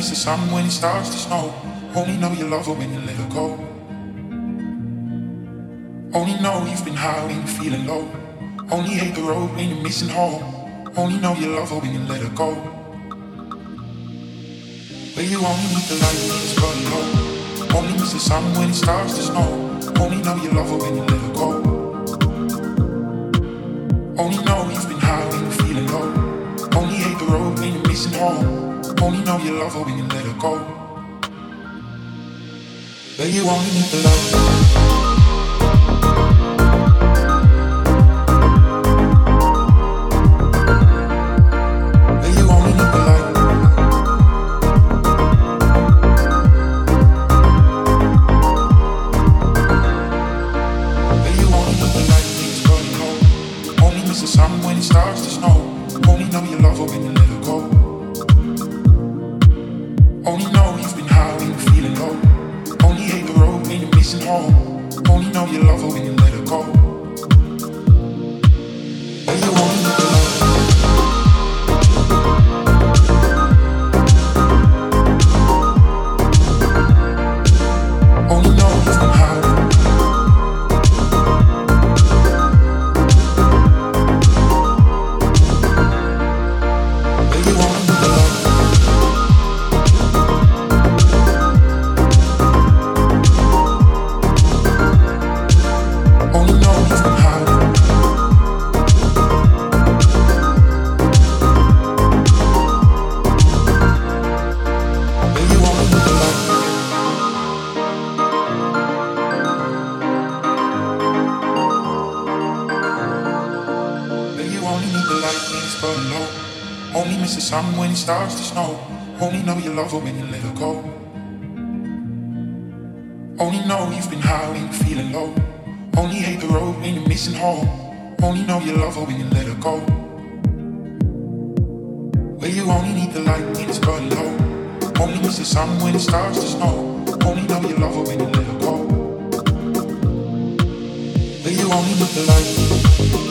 miss the sun when it starts to snow. Only know you love her when you let her go. Only know you've been high when you're feeling low. Only hate the road when you're missing home. Only know you love her when you let her go. But you only need the light when it's burning low. Only miss the sun when it starts to snow. Only know you love her when you let her go. Only know you've been high when you're feeling low. Only hate the road when you're missing home. Only know you love her when you let her go. But you only need the light. Starts to snow. Only know you love her when you let her go. Only know you've been high when you're feeling low. Only hate the road when you're missing home. Only know you love her when you let her go. Where you only need the light when it's burning low. Only miss the sun when it starts to snow. Only know you love her when you let her go. Where you only need the light.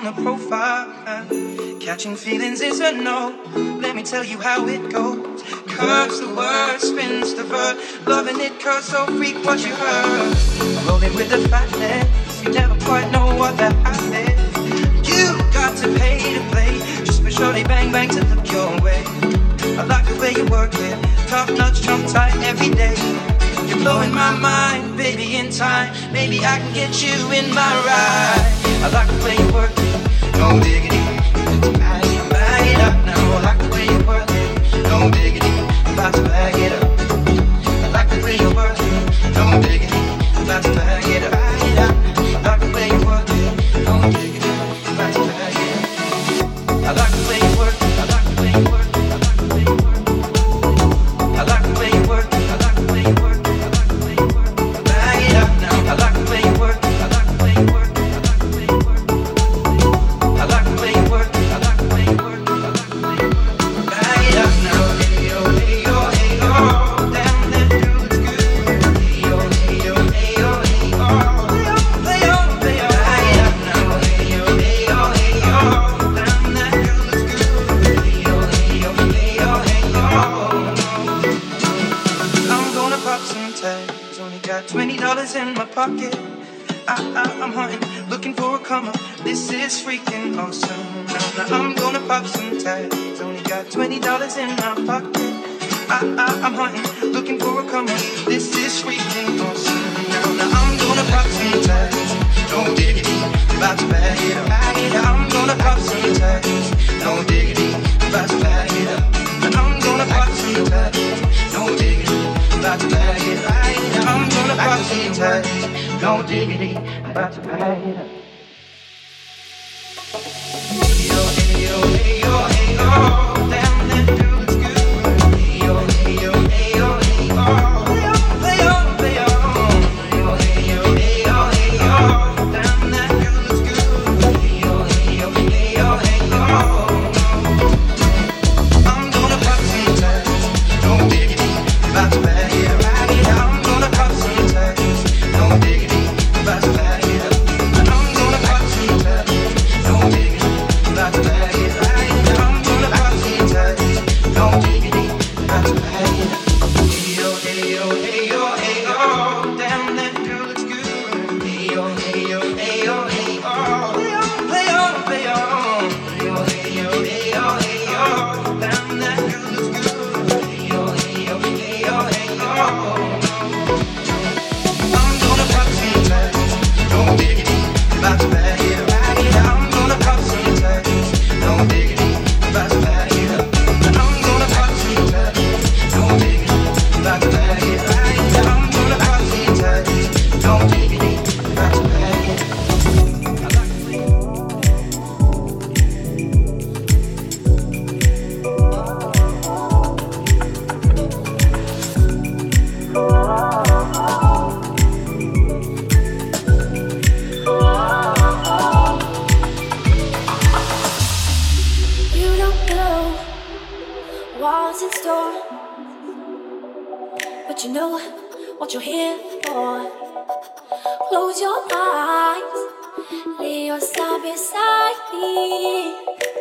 Catching feelings is a no. Let me tell you how it goes. curves the word, spins the verb. Loving it cause so freak what you heard. Rolling with the fatness, you never quite know what that is. You got to pay to play, just for shorty bang bang to look your way. I like the way you work it, tough nuts jump tight every day. You're blowing my mind, baby, in time. Maybe I can get you in my ride. I like the way you work it, no diggity. Bag it up now, I like the way you work it, no diggity. About to bag it up. I like the way you work it, no diggity. About to bag it up. I like the way you work it, no diggity. About to bag it up. I like the way you work it, I like the way you work it, I like the way you work it. I like the way you work it, I like the way you work it, I like the way you work it. Bag it up now, I like the way you work it, I like the way you work it, I like the way you work it. I like the way you work it, I like the way you work it, I like the way you work it. Bag it up now, hey yo, hey yo, hey yo. Damn, that dude's good. Hey yo, hey yo, hey yo, hey yo. Play on, play on. Bag it up now, hey yo, hey yo, hey yo. Damn, that dude's good. Hey yo, hey yo, hey yo, hey yo. I'm gonna pop some tags. Only got $20 in my pocket. I'm hunting, looking for a come up. This is freaking awesome. Now I'm gonna pop some tags. Only got $20 in my pocket. I'm hunting, looking for a come up. This is freaking awesome. Now I'm gonna pop some tags. No diggity, about to bag it up. I'm gonna pop some tags. No diggity, about to bag it up. I'm gonna pop some tags. No diggity, about to bag it up. I'm gonna pop some tags. No diggity, about to bag it up. Hey yo, hey yo, hey yo, hey yo. Damn, that dude's good. Hey yo, hey yo, hey yo, hey yo. Play on, play on. Hey yo, hey yo, hey yo, hey yo. Damn, that dude's good. Hey yo, hey yo, hey yo, hey yo. I'm gonna pop some tags. No diggity, about to bag it up. I'm gonna pop some tags. No diggity. About to bag it up. I'm gonna pop some tags. No diggity. About to bag it up. I'm gonna pop some tags. No diggity. About to bag it up. Hey yo, hey yo, hey yo, hey yo. Damn, that girl looks good. Hey yo, hey yo, hey yo, hey yo. Play on, play on. Hey yo, hey yo, hey yo, hey yo. Damn, that girl looks good. Hey yo, hey yo, hey yo, hey yo. I'm gonna pop some tags. No diggity, about to bag it up. I'm gonna pop some tags. No diggity, about to bag it up. I'm gonna pop some tags. No diggity, about to bag it up. I'm gonna pop some tags. No diggity, about to bag it up. You don't know what's in store, but you know what you're here for. Close your eyes, lay your side beside me.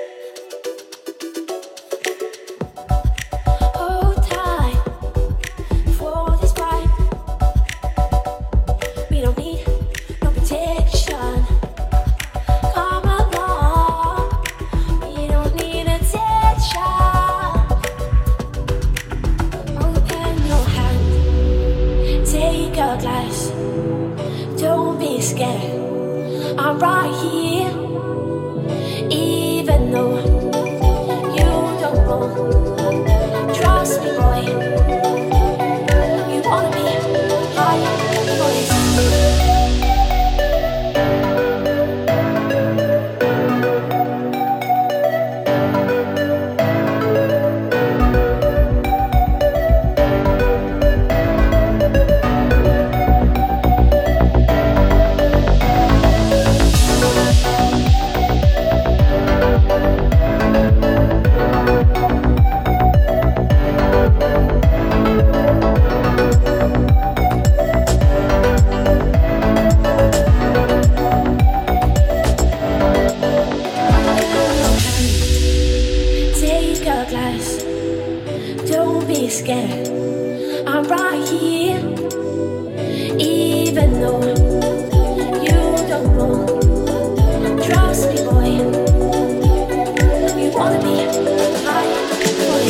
Hold tight for this ride. We don't need no protection. Come along, we don't need attention. Open your hand, take a glass. Don't be scared, I'm right here. Even though you don't know, trust me, boy. You wanna be right for this. scared. I'm right here, even though you don't know. Trust me, boy. You wanna be my boy.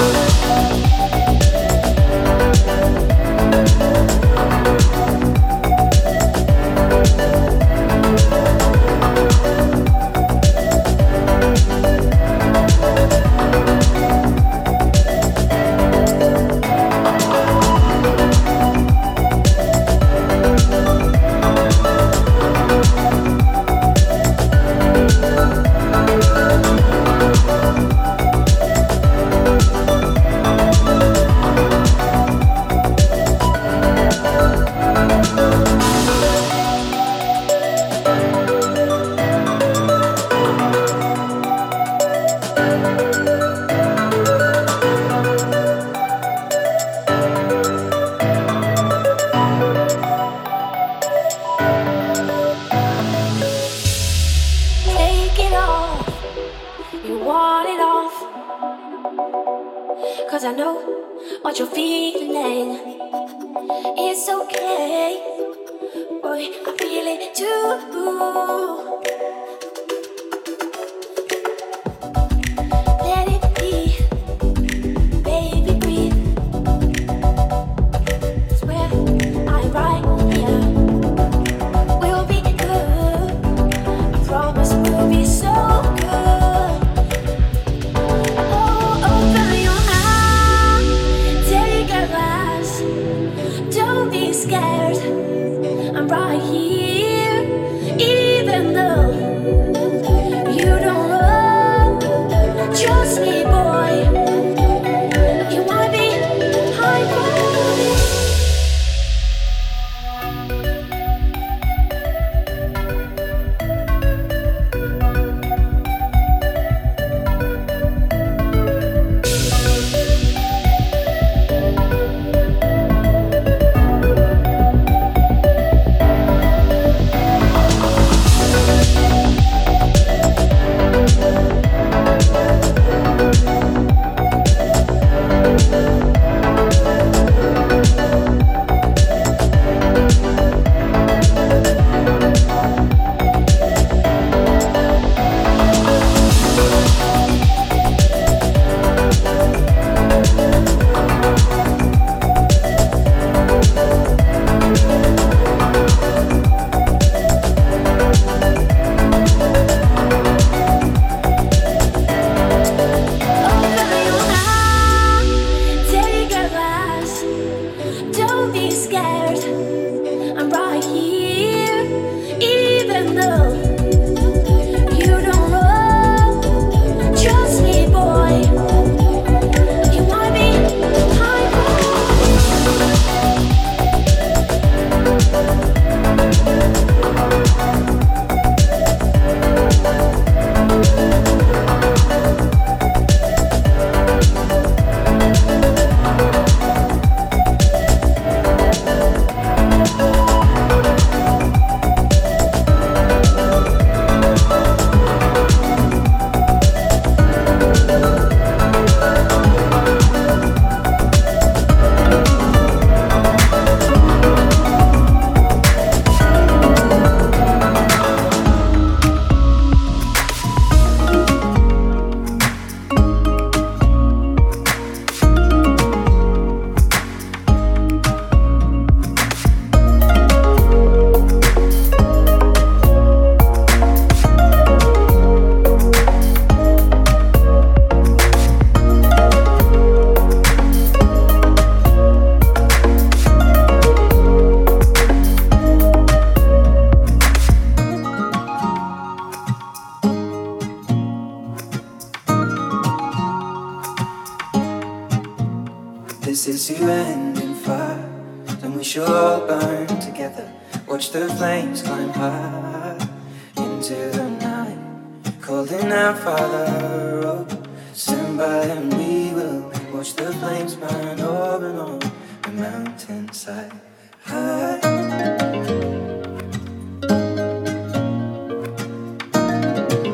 This is the end in fire, then we shall all burn together. Watch the flames climb high into the night, calling out, Father, oh, stand by and we will watch the flames burn over and on the mountainside. High.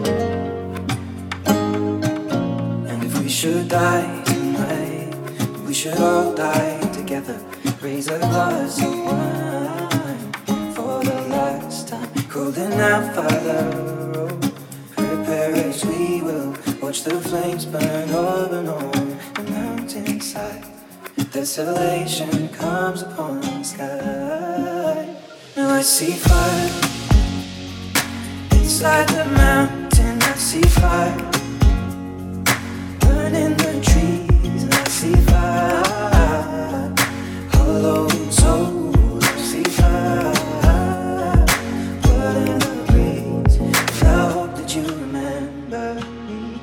Should die tonight, we should all die together. Raise a glass of wine for the last time. Calling out, Father, oh, prepare as we will. Watch the flames burn up and on the mountainside. Desolation comes upon the sky. Now I see fire inside the mountain. I see fire burning the trees. And I see fire hollow soul. I see fire burning the breeze. And I hope that you remember me.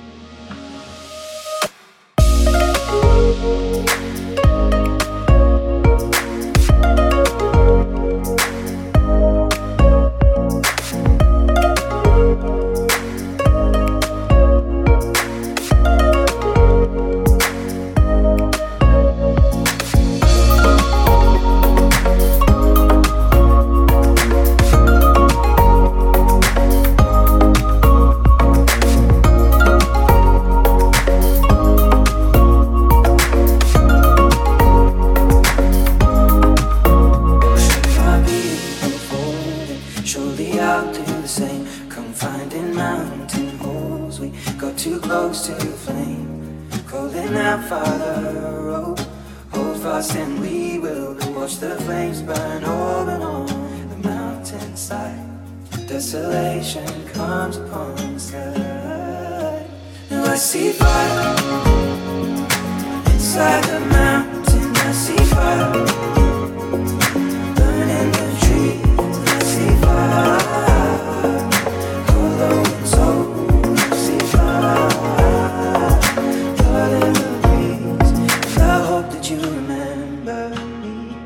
Desolation comes upon the sky. Now I see fire inside the mountain. I see fire burning the trees. I see fire hollow soul. I see fire burning the breeze. And I hope that you remember me.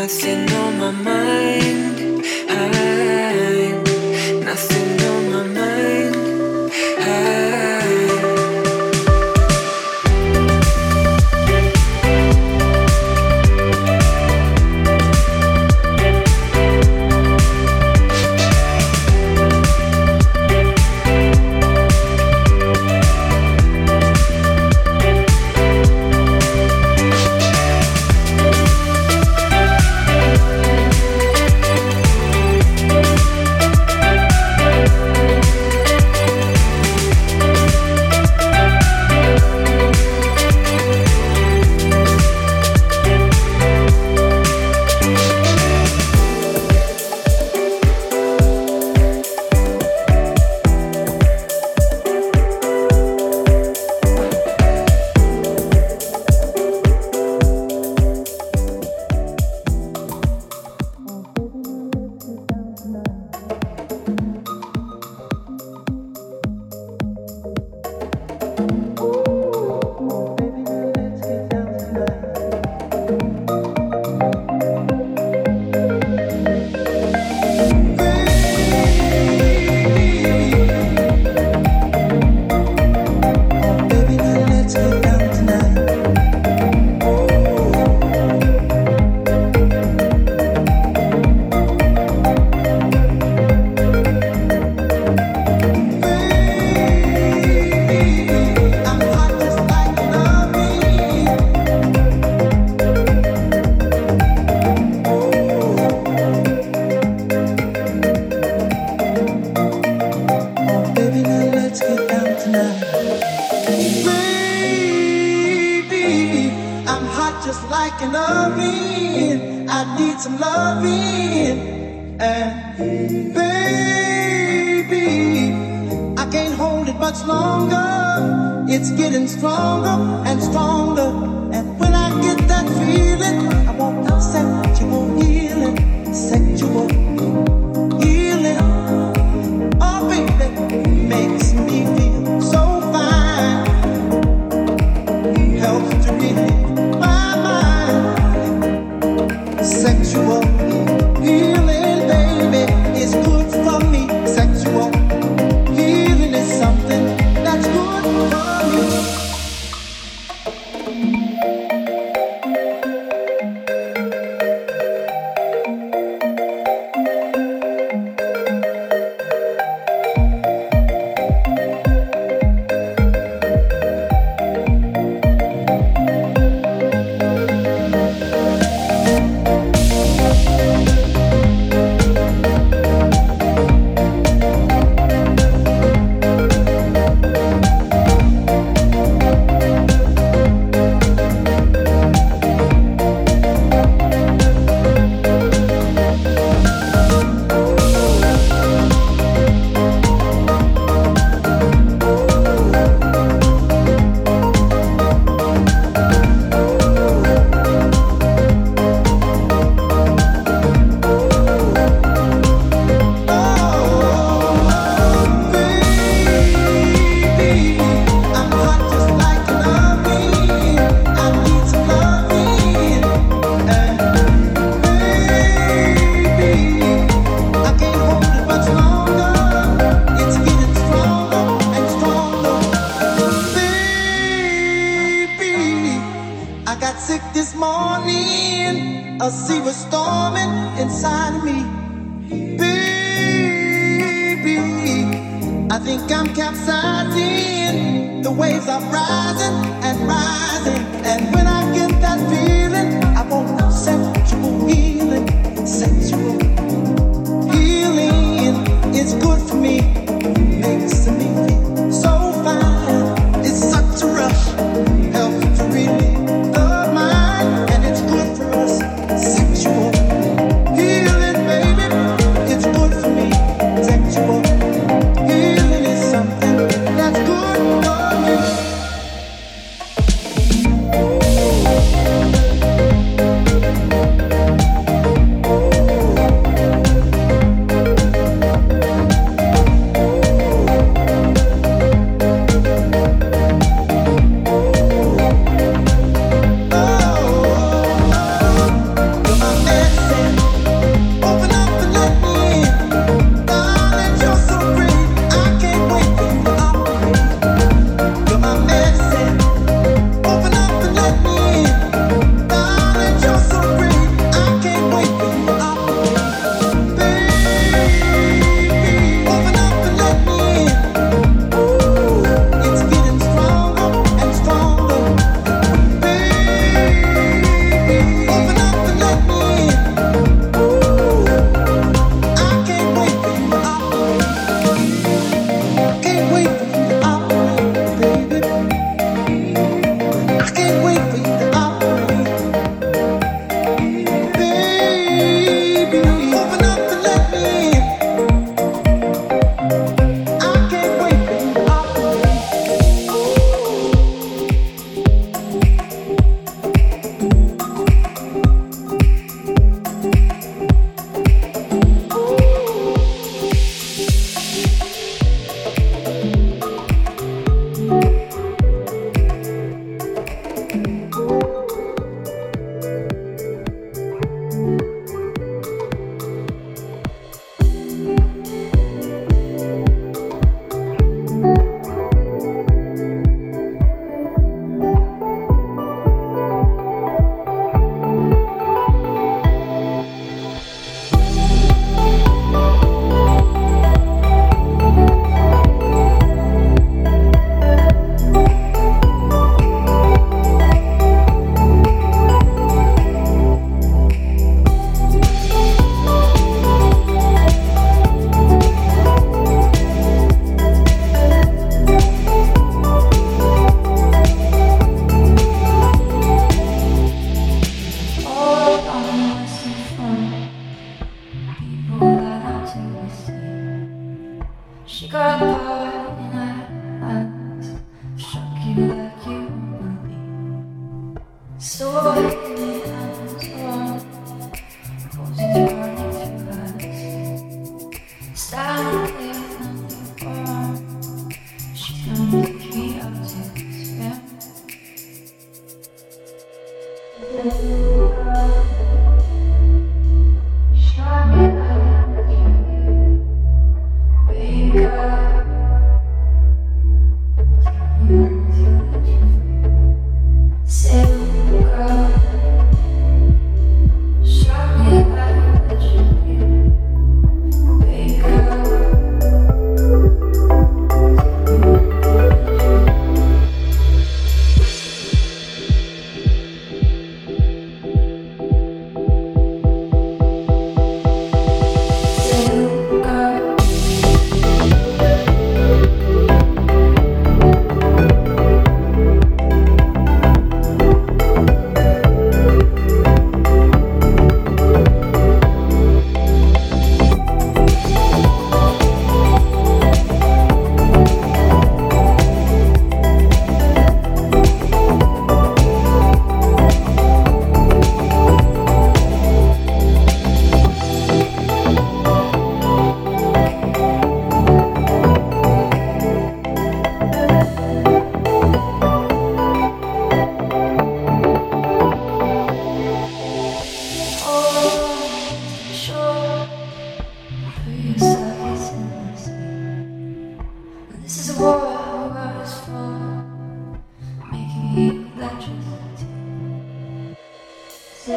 Nothing on my mind. Nothing on my mind.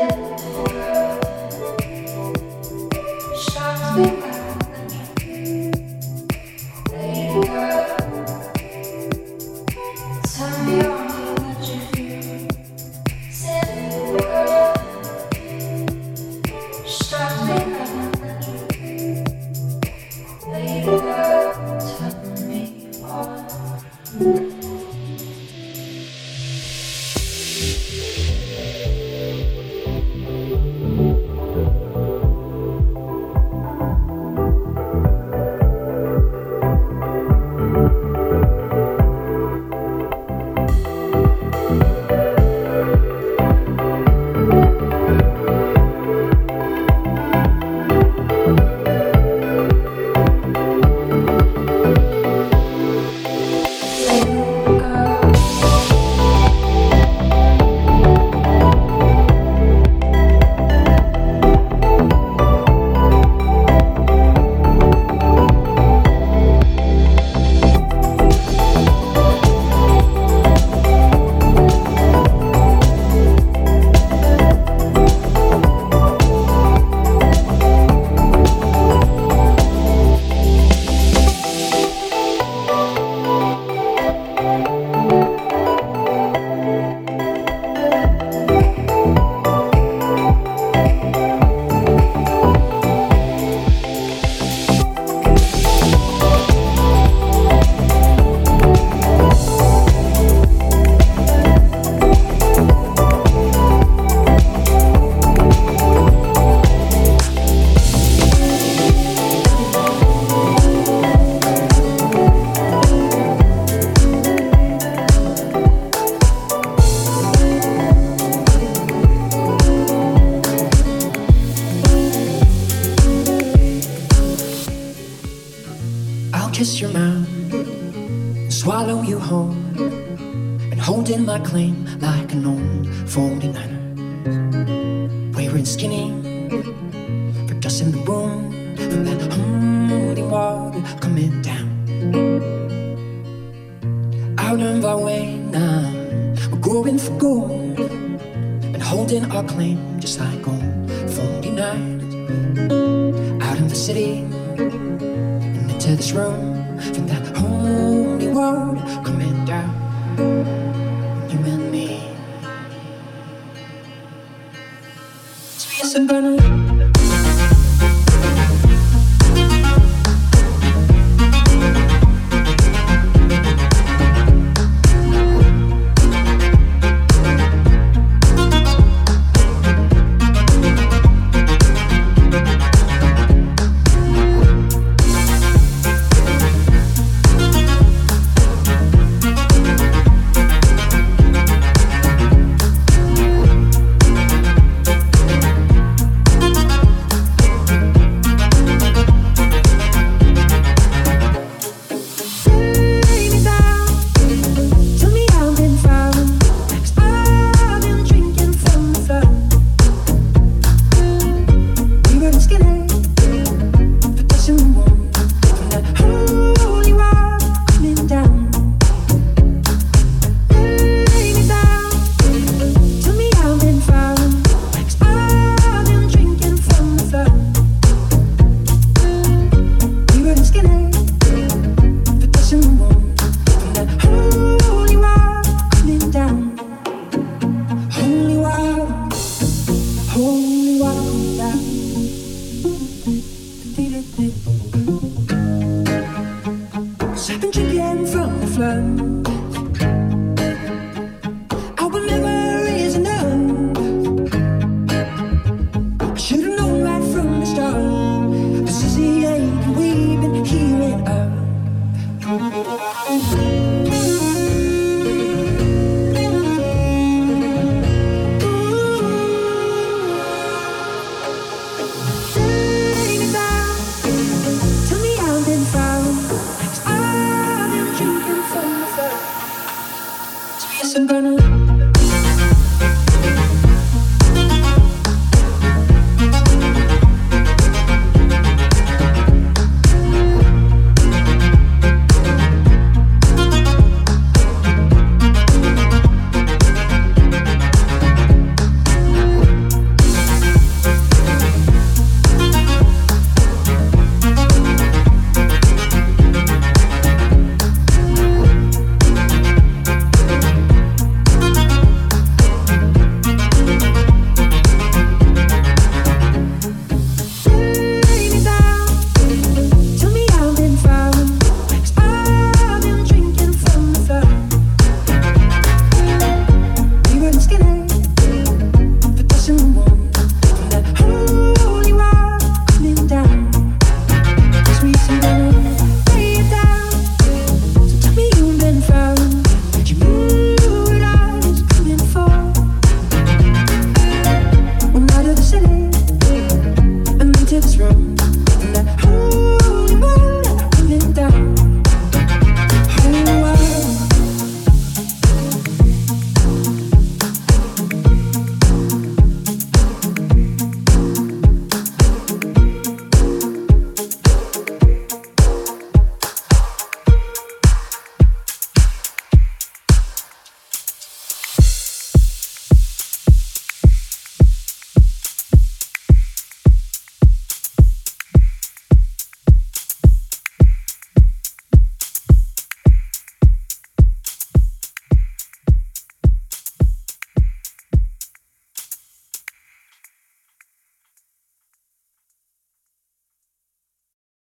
kiss your mouth and swallow you whole, and holding my claim like an old 49er. Wearing skinny for dust in the room from that holy water coming down. Out of our way now, we're going for gold and holding our claim just like old 49ers. Out in the city and into this room from that holy water coming down. You and me, sweet Savannah. Holy